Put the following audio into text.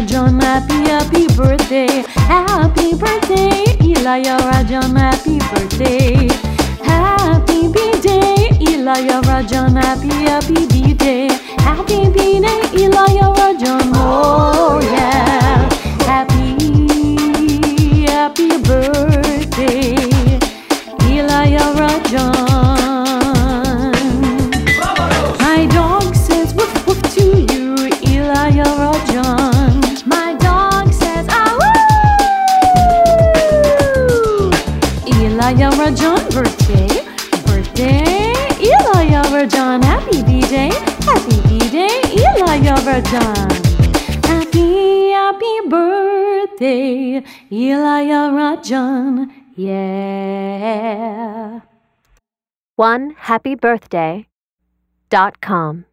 Rajan, happy birthday. Happy birthday, Ilaya Rajan, happy birthday. Happy B-Day, Ilaya Rajan, happy B-Day. Happy B-Day, Ilaya Rajan, oh yeah. Happy birthday, Ilaya Rajan. My dog says woof woof to you, Ilaya Rajan. My dog says ah woo. Ilaya Rajan, birthday, Ilaya Rajan, happy B-Day, Ilaya Rajan. Happy birthday, Ilaya Rajan, yeah. OneHappyBirthday.com